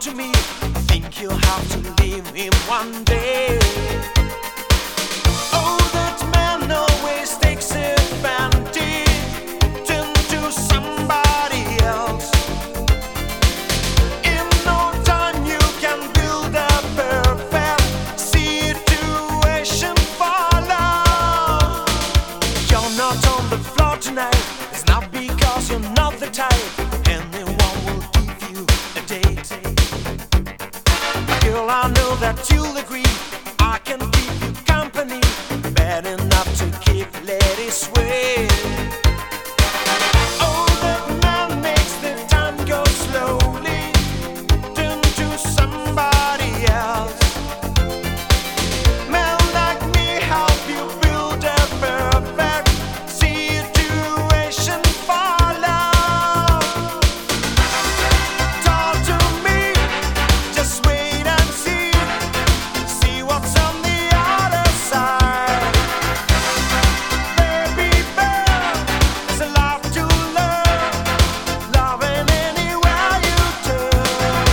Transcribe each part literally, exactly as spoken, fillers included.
to me. Think you'll have to leave him one day. Oh, that man always takes advantage, turn to somebody else. In no time you can build a perfect situation for love. You're not on the floor tonight, it's not because you're not the type anyone will give you a date. Girl, I know that you'll agree, I can keep you company, bad enough to keep ladies sway. Oh, that man makes the time go slowly, turn to somebody else. Men like me help you build a perfect situation for love. Talk to me, just wait and see, see what's on the other side. Baby girl, there's a lot to learn, loving anywhere you turn.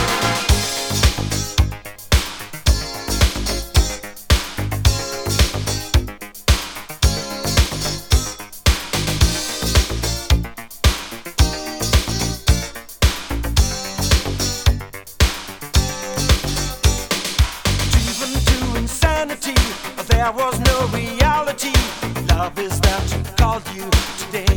Driven to insanity, there was no reality. Love is that who called you today.